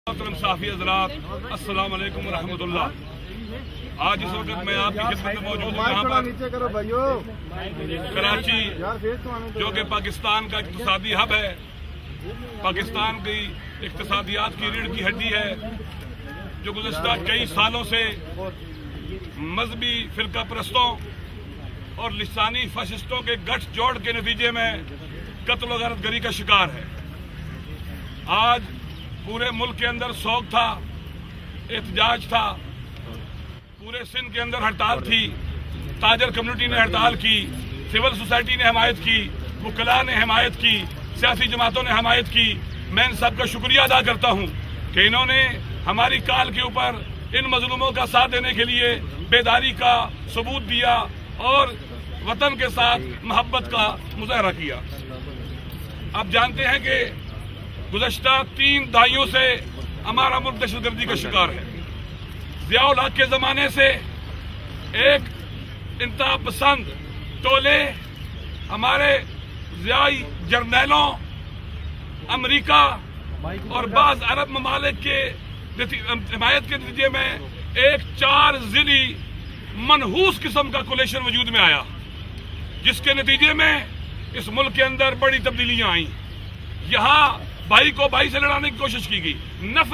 محترم صحافی حضرات، السلام علیکم ورحمۃ اللہ۔ آج اس وقت میں آپ کی خدمت میں موجود ہوں یہاں پر کراچی، جو کہ پاکستان کا اقتصادی ہب ہے، پاکستان کی اقتصادیات کی ریڑھ کی ہڈی ہے، جو گزشتہ کئی سالوں سے مذہبی فرقہ پرستوں اور لسانی فاشسٹوں کے گٹھ جوڑ کے نتیجے میں قتل و غارت گری کا شکار ہے۔ آج پورے ملک کے اندر سوگ تھا، احتجاج تھا، پورے سندھ کے اندر ہڑتال تھی، تاجر کمیونٹی نے ہڑتال کی، سول سوسائٹی نے حمایت کی، وکلاء نے حمایت کی، سیاسی جماعتوں نے حمایت کی۔ میں ان سب کا شکریہ ادا کرتا ہوں کہ انہوں نے ہماری کال کے اوپر ان مظلوموں کا ساتھ دینے کے لیے بیداری کا ثبوت دیا اور وطن کے ساتھ محبت کا مظاہرہ کیا۔ آپ جانتے ہیں کہ گزشتہ 3 دہائیوں سے ہمارا ملک دہشت گردی کا شکار ہے۔ ضیاء الحق کے زمانے سے ایک انتہا پسند ٹولے ہمارے ضیائی جرنیلوں، امریکہ اور بعض عرب ممالک کے حمایت کے نتیجے میں ایک 4 ضلعی منحوس قسم کا کولیشن وجود میں آیا، جس کے نتیجے میں اس ملک کے اندر بڑی تبدیلیاں آئیں۔ یہاں بھائی کو بھائی سے لڑانے کی کوشش کی گئی،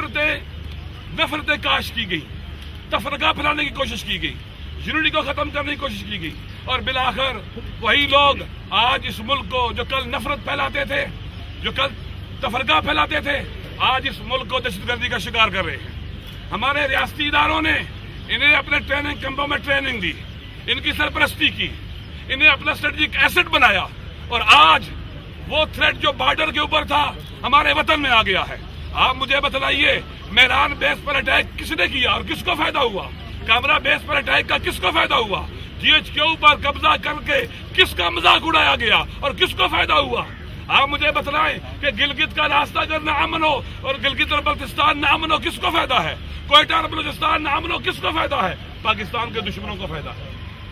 نفرتیں کاش کی گئی، تفرقہ پھیلانے کی کوشش کی گئی، یونٹی کو ختم کرنے کی کوشش کی گئی، اور بالآخر وہی لوگ آج اس ملک کو، جو کل نفرت پھیلاتے تھے، جو کل تفرقہ پھیلاتے تھے، آج اس ملک کو دہشت گردی کا شکار کر رہے ہیں۔ ہمارے ریاستی اداروں نے انہیں اپنے ٹریننگ کیمپوں میں ٹریننگ دی، ان کی سرپرستی کی، انہیں اپنا اسٹریٹجک ایسٹ بنایا، اور آج وہ تھریٹ جو بارڈر کے اوپر تھا ہمارے وطن میں آ گیا ہے۔ آپ مجھے بتلائیے، میران بیس پر اٹیک کس نے کیا اور کس کو فائدہ ہوا؟ کامرا بیس پر اٹیک کا کس کو فائدہ ہوا؟ GHQ پر قبضہ کر کے کس کا مذاق اڑایا گیا اور کس کو فائدہ ہوا؟ آپ مجھے بتلائیں کہ گلگت کا راستہ اگر نہ امن ہو اور گلگت اور بلتستان نہ امن ہو، کس کو فائدہ ہے؟ کوئٹہ اور بلوچستان نہ امن ہو، کس کو فائدہ ہے؟ پاکستان کے دشمنوں کو فائدہ ہے،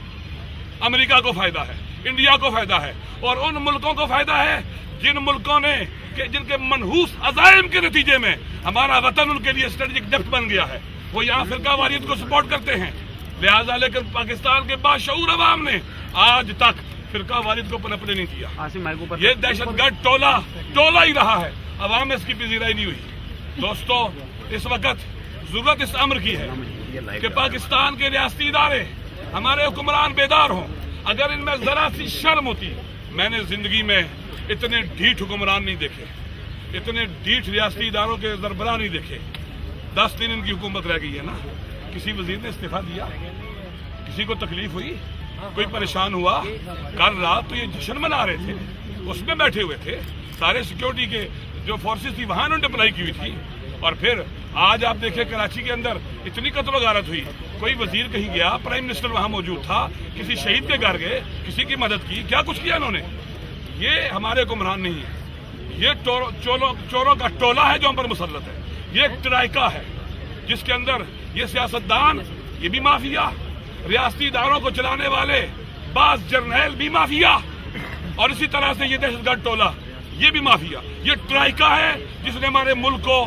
امریکہ کو فائدہ ہے، انڈیا کو فائدہ ہے، اور ان ملکوں کو فائدہ ہے جن ملکوں نے جن کے منحوس عزائم کے نتیجے میں ہمارا وطن ان کے لیے اسٹریٹجک ڈپٹ بن گیا ہے۔ وہ یہاں فرقہ واریت کو سپورٹ کرتے ہیں، لہٰذا لیکن پاکستان کے باشعور عوام نے آج تک فرقہ واریت کو پنپنے نہیں دیا۔ یہ دہشت گرد ٹولہ ہی رہا ہے، عوام میں اس کی پذیرائی نہیں ہوئی۔ دوستو، اس وقت ضرورت اس امر کی ہے کہ پاکستان کے ریاستی ادارے، ہمارے حکمران بیدار ہوں۔ اگر ان میں ذرا سی شرم ہوتی، میں نے زندگی میں اتنے ڈھیٹ حکمران نہیں دیکھے، اتنے ڈھیٹ ریاستی اداروں کے سربراہ نہیں دیکھے۔ 10 دن ان کی حکومت رہ گئی ہے نا، کسی وزیر نے استعفیٰ دیا؟ کسی کو تکلیف ہوئی؟ کوئی پریشان ہوا؟ کل رات تو یہ جشن منا رہے تھے، اس میں بیٹھے ہوئے تھے، سارے سیکیورٹی کے جو فورسز تھی وہاں انہوں نے اپلائی کی ہوئی تھی، اور پھر آج آپ دیکھیں کراچی کے اندر اتنی قتل و غارت ہوئی، کوئی وزیر کہیں گیا، پرائم منسٹر وہاں موجود تھا، کسی شہید کے گھر گئے، کسی کی مدد کی، کیا کچھ کیا انہوں نے؟ یہ ہمارے حکمران نہیں ہے، یہ چوروں کا ٹولہ ہے جو ہم پر مسلط ہے، یہ ایک ٹرائکا ہے جس کے اندر یہ سیاستدان، یہ بھی مافیا، ریاستی اداروں کو چلانے والے بعض جرنیل بھی مافیا، اور اسی طرح سے یہ دہشت گرد ٹولہ یہ بھی مافیا، یہ ٹرائکا ہے جس نے ہمارے ملک کو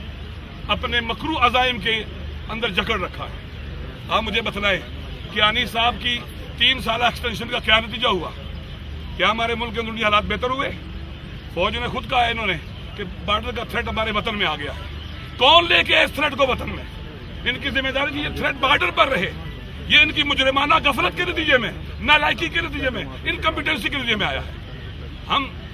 اپنے مکروہ عزائم کے اندر جکڑ رکھا ہے۔ آپ مجھے بتلائیں کہ آنی صاحب کی 3 سالہ ایکسٹینشن کا کیا نتیجہ ہوا؟ کیا ہمارے ملک کے اندر حالات بہتر ہوئے؟ فوج نے خود کہا ہے انہوں نے کہ بارڈر کا تھریٹ ہمارے وطن میں آ گیا ہے۔ کون لے کے اس تھریٹ کو وطن میں؟ ان کی ذمہ داری یہ تھریٹ بارڈر پر رہے، یہ ان کی مجرمانہ غفلت کے نتیجے میں، نالائکی کے نتیجے میں، انکمپیٹنسی کے نتیجے میں آیا ہے۔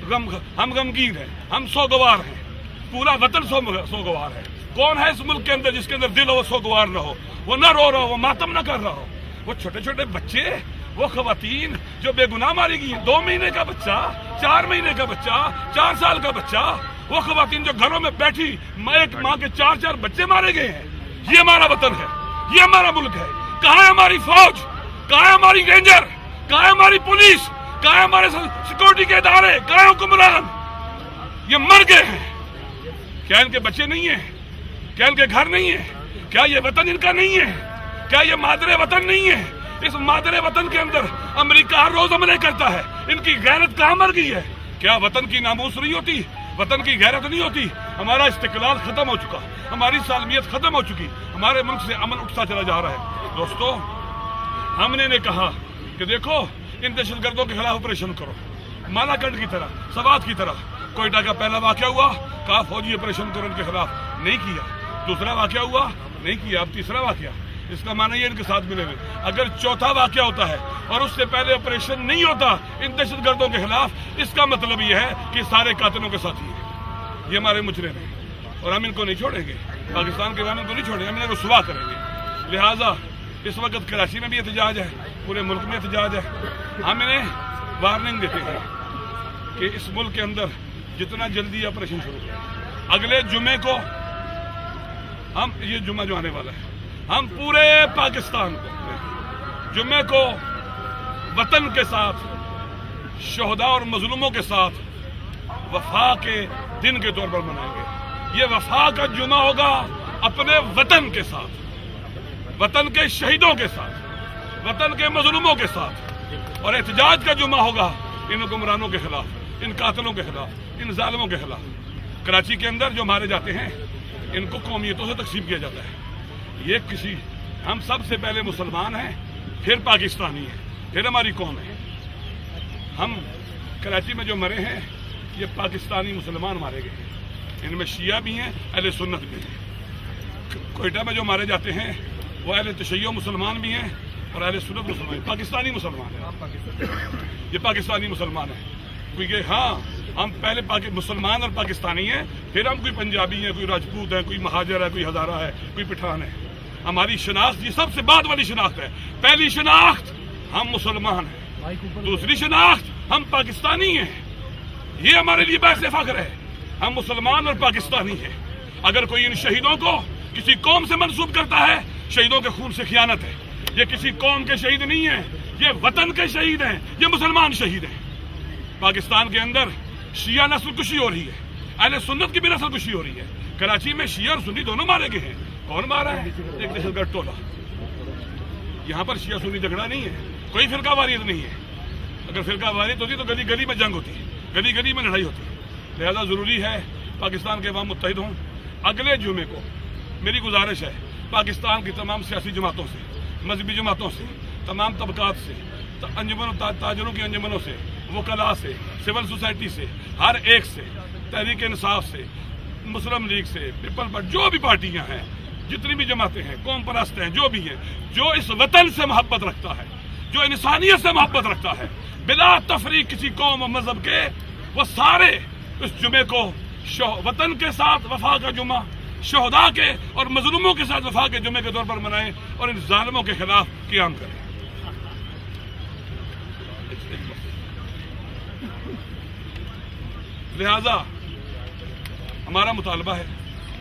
ہم غمگین ہیں، ہم سوگوار ہیں، پورا وطن سوگوار ہے۔ کون ہے اس ملک کے اندر جس کے اندر دل ہو وہ سوگوار نہ ہو، وہ نہ رو رہا ہو، وہ ماتم نہ کر رہا ہو؟ وہ چھوٹے چھوٹے بچے، وہ خواتین جو بے گناہ ماری گئی، 2 مہینے کا بچہ، 4 مہینے کا بچہ، 4 سال کا بچہ، وہ خواتین جو گھروں میں بیٹھی، ایک ماں کے 4 بچے مارے گئے ہیں۔ یہ ہمارا وطن ہے، یہ ہمارا ملک ہے۔ کہاں ہے ہماری فوج؟ کہاں ہے ہماری رینجر؟ کہاں ہے ہماری پولیس؟ کہاں ہے ہمارے سیکورٹی کے ادارے؟ کہاں ہے حکمران؟ یہ مر گئے ہیں۔ کیا ان کے بچے نہیں ہیں؟ کیا ان کے گھر نہیں ہیں؟ کیا یہ وطن ان کا نہیں ہے؟ کیا یہ مادر وطن نہیں ہے؟ اس مادر وطن کے اندر امریکہ ہر روز حملے کرتا ہے، ان کی غیرت کہاں مر گئی ہے؟ کیا وطن کی ناموس نہیں ہوتی؟ وطن کی غیرت نہیں ہوتی؟ ہمارا استقلال ختم ہو چکا، ہماری سالمیت ختم ہو چکی، ہمارے ملک سے امن اٹھتا چلا جا رہا ہے۔ دوستو، ہم نے کہا کہ دیکھو ان دہشت گردوں کے خلاف آپریشن کرو، مالا کنڈ کی طرح، سوات کی طرح۔ کوئٹہ کا پہلا واقعہ ہوا، کہا فوجی آپریشن کرو ان کے خلاف، نہیں کیا۔ دوسرا واقعہ ہوا، نہیں کیا۔ اب تیسرا واقعہ، اس کا معنی یہ ان کے ساتھ ملے ہوئے۔ اگر چوتھا واقعہ ہوتا ہے اور اس سے پہلے آپریشن نہیں ہوتا ان دہشت گردوں کے خلاف، اس کا مطلب یہ ہے کہ سارے قاتلوں کے ساتھی ہیں، یہ ہمارے مجرم ہیں اور ہم ان کو نہیں چھوڑیں گے، پاکستان کے عوام کو نہیں چھوڑیں گے، ہم انہیں رسوا کریں گے۔ لہٰذا اس وقت کراچی میں بھی احتجاج ہے، پورے ملک میں احتجاج ہے۔ ہم انہیں وارننگ دیتے ہیں کہ اس ملک کے اندر جتنا جلدی آپریشن شروع کریں۔ اگلے جمعے کو ہم، یہ جمعہ جو آنے والا ہے، ہم پورے پاکستان کو جمعے کو وطن کے ساتھ، شہداء اور مظلوموں کے ساتھ وفا کے دن کے طور پر منائیں گے۔ یہ وفا کا جمعہ ہوگا اپنے وطن کے ساتھ، وطن کے شہیدوں کے ساتھ، وطن کے مظلوموں کے ساتھ، اور احتجاج کا جمعہ ہوگا ان حکمرانوں کے خلاف، ان قاتلوں کے خلاف، ان ظالموں کے خلاف۔ کراچی کے اندر جو مارے جاتے ہیں ان کو قومیتوں سے تقسیم کیا جاتا ہے۔ یہ ہم سب سے پہلے مسلمان ہیں، پھر پاکستانی ہیں، پھر ہماری قوم ہے۔ ہم کراچی میں جو مرے ہیں یہ پاکستانی مسلمان مارے گئے ہیں، ان میں شیعہ بھی ہیں، اہل سنت بھی ہیں۔ کوئٹہ میں جو مارے جاتے ہیں وہ اہل تشیع مسلمان بھی ہیں اور اہل سنت مسلمان ہیں، پاکستانی مسلمان ہیں، یہ پاکستانی مسلمان ہیں۔ کیونکہ ہاں ہم پہلے مسلمان اور پاکستانی ہیں، پھر ہم کوئی پنجابی ہیں، کوئی راجپوت ہیں، کوئی مہاجر ہے، کوئی ہزارہ ہے، کوئی پٹھان ہے۔ ہماری شناخت یہ سب سے بعد والی شناخت ہے۔ پہلی شناخت ہم مسلمان ہیں، دوسری شناخت ہم پاکستانی ہیں۔ یہ ہمارے لیے باعث فخر ہے، ہم مسلمان اور پاکستانی ہیں۔ اگر کوئی ان شہیدوں کو کسی قوم سے منسوب کرتا ہے، شہیدوں کے خون سے خیانت ہے۔ یہ کسی قوم کے شہید نہیں ہیں، یہ وطن کے شہید ہیں، یہ مسلمان شہید ہیں۔ پاکستان کے اندر شیعہ نسل کشی ہو رہی ہے، اہل سنت کی بھی نسل کشی ہو رہی ہے۔ کراچی میں شیعہ اور سنی دونوں مارے گئے ہیں۔ کون مارا ہے؟ ایک دہشت گرد ٹولہ۔ یہاں پر شیعہ سنی جھگڑا نہیں ہے، کوئی فرقہ واریت نہیں ہے۔ اگر فرقہ واریت ہوتی تو گلی گلی میں جنگ ہوتی، گلی گلی میں لڑائی ہوتی۔ لہذا ضروری ہے پاکستان کے عوام متحد ہوں۔ اگلے جمعے کو میری گزارش ہے پاکستان کی تمام سیاسی جماعتوں سے، مذہبی جماعتوں سے، تمام طبقات سے، تاجروں کی انجمنوں سے، وکلاء سے، سول سوسائٹی سے، ہر ایک سے، تحریک انصاف سے، مسلم لیگ سے، پیپل پارٹی، جو بھی پارٹیاں ہیں، جتنی بھی جماعتیں ہیں، قوم پرست ہیں، جو بھی ہیں، جو اس وطن سے محبت رکھتا ہے، جو انسانیت سے محبت رکھتا ہے، بلا تفریق کسی قوم و مذہب کے، وہ سارے اس جمعے کو وطن کے ساتھ وفا کا جمعہ، شہداء کے اور مظلوموں کے ساتھ وفا کے جمعے کے طور پر منائیں اور ان ظالموں کے خلاف قیام کریں۔ لہذا ہمارا مطالبہ ہے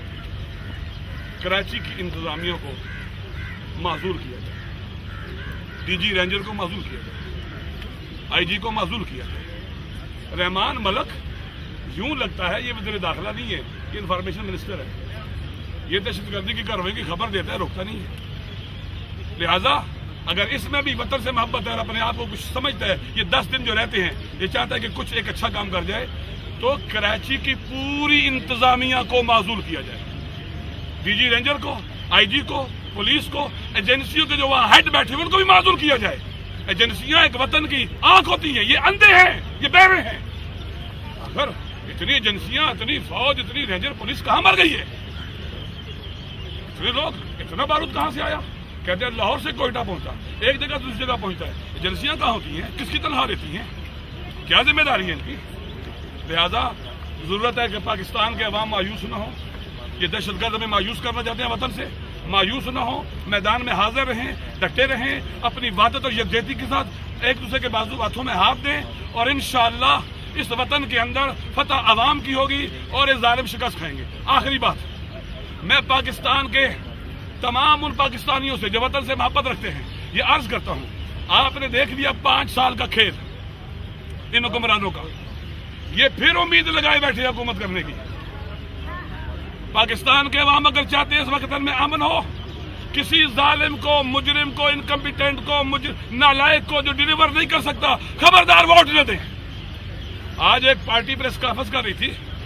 کراچی کی انتظامیہ کو معزول کیا جائے، ڈی جی رینجر کو معزول کیا جائے، آئی جی کو معزول کیا جائے۔ رحمان ملک یوں لگتا ہے یہ وزیر داخلہ نہیں ہے، یہ انفارمیشن منسٹر ہے، یہ دہشت گردی کی کارروائی کی خبر دیتا ہے، روکتا نہیں ہے۔ لہذا اگر اس میں بھی وطن سے محبت ہے اور اپنے آپ کو کچھ سمجھتا ہے، یہ 10 دن جو رہتے ہیں یہ چاہتا ہے کہ کچھ ایک اچھا کام کر جائے، تو کراچی کی پوری انتظامیہ کو معزول کیا جائے، ڈی جی رینجر کو، آئی جی کو، پولیس کو، ایجنسیوں کے جو وہاں ہیڈ بیٹھے ہیں ان کو بھی معزول کیا جائے۔ ایجنسیاں ایک وطن کی آنکھ ہوتی ہیں، یہ اندھے ہیں، یہ بہرے ہیں۔ اگر اتنی ایجنسیاں، اتنی فوج، اتنی رینجر پولیس کہاں مر گئی ہے؟ اتنے لوگ، اتنا بارود کہاں سے آیا؟ کہتے ہیں لاہور سے کوئٹہ پہنچا، ایک جگہ دوسری جگہ پہنچتا ہے۔ ایجنسیاں کہاں ہوتی ہیں؟ کس کی تنخواہ لیتی ہیں؟ کیا ذمہ داری ہے ان کی؟ لہذا ضرورت ہے کہ پاکستان کے عوام مایوس نہ ہو۔ یہ دہشت گرد ہمیں مایوس کرنا چاہتے ہیں، وطن سے مایوس نہ ہو، میدان میں حاضر رہیں، ڈٹے رہیں، اپنی وحدت اور یکجہتی کے ساتھ ایک دوسرے کے بازو ہاتھوں میں ہاتھ دیں، اور انشاءاللہ اس وطن کے اندر فتح عوام کی ہوگی اور یہ ظالم شکست کھائیں گے۔ آخری بات، میں پاکستان کے تمام ان پاکستانیوں سے جو وطن سے محبت رکھتے ہیں یہ عرض کرتا ہوں، آپ نے دیکھ لیا 5 سال کا کھیل ان حکمرانوں کا، یہ پھر امید لگائے بیٹھے حکومت کرنے کی۔ پاکستان کے عوام اگر چاہتے ہیں اس وقت میں امن ہو، کسی ظالم کو، مجرم کو، انکمپیٹنٹ کو، نالائق کو جو ڈیلیور نہیں کر سکتا، خبردار ووٹ نہ دیں۔ آج ایک پارٹی پریس کانفرنس کر رہی تھی،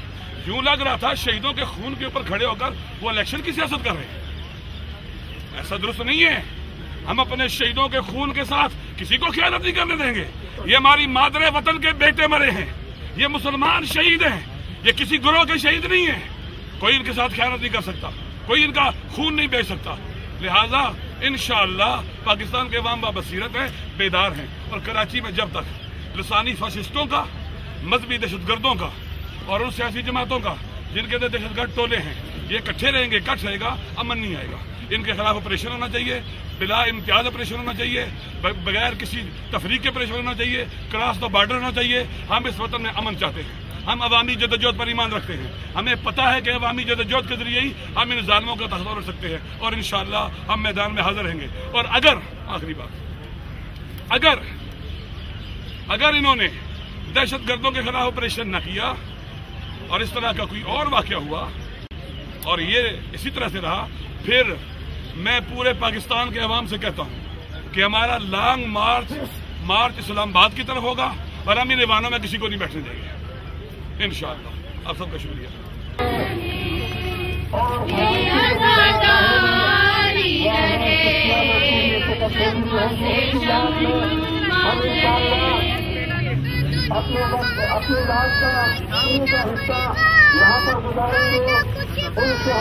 یوں لگ رہا تھا شہیدوں کے خون کے اوپر کھڑے ہو کر وہ الیکشن کی سیاست کر رہے ہیں. ایسا درست نہیں ہے. ہم اپنے شہیدوں کے خون کے ساتھ کسی کو خیانت نہیں کرنے دیں گے. یہ ہماری مادر وطن کے بیٹے مرے ہیں, یہ مسلمان شہید ہیں, یہ کسی گروہ کے شہید نہیں ہیں. کوئی ان کے ساتھ خیانت نہیں کر سکتا, کوئی ان کا خون نہیں بیچ سکتا. لہذا انشاءاللہ پاکستان کے عوام بصیرت ہیں, بیدار ہیں, اور کراچی میں جب تک لسانی فاشسٹوں کا, مذہبی دہشت گردوں کا اور ان سیاسی جماعتوں کا جن کے دہشت گرد ٹولے ہیں یہ اکٹھے رہیں گے, کٹ رہے گا, امن نہیں آئے گا. ان کے خلاف آپریشن ہونا چاہیے, بلا امتیاز آپریشن ہونا چاہیے, بغیر کسی تفریق کے آپریشن ہونا چاہیے, کراس دا بارڈر ہونا چاہیے. ہم اس وطن میں امن چاہتے ہیں, ہم عوامی جدوجہد پر ایمان رکھتے ہیں. ہمیں پتہ ہے کہ عوامی جدوجہد کے ذریعے ہی ہم ان ظالموں کا تخطہ رکھ سکتے ہیں, اور انشاءاللہ ہم میدان میں حاضر رہیں گے. اور اگر آخری بات, اگر انہوں نے دہشت گردوں کے خلاف آپریشن نہ کیا اور اس طرح کا کوئی اور واقعہ ہوا اور یہ اسی طرح سے رہا, پھر میں پورے پاکستان کے عوام سے کہتا ہوں کہ ہمارا لانگ مارچ اسلام آباد کی طرف ہوگا, اور ہم ان ایوانوں میں کسی کو نہیں بیٹھنے دیں گے انشاءاللہ. آپ سب کا شکریہ. اپنے رات کا حصہ یہاں پر گزاریں گے. ان سے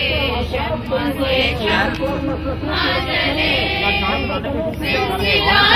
ہدا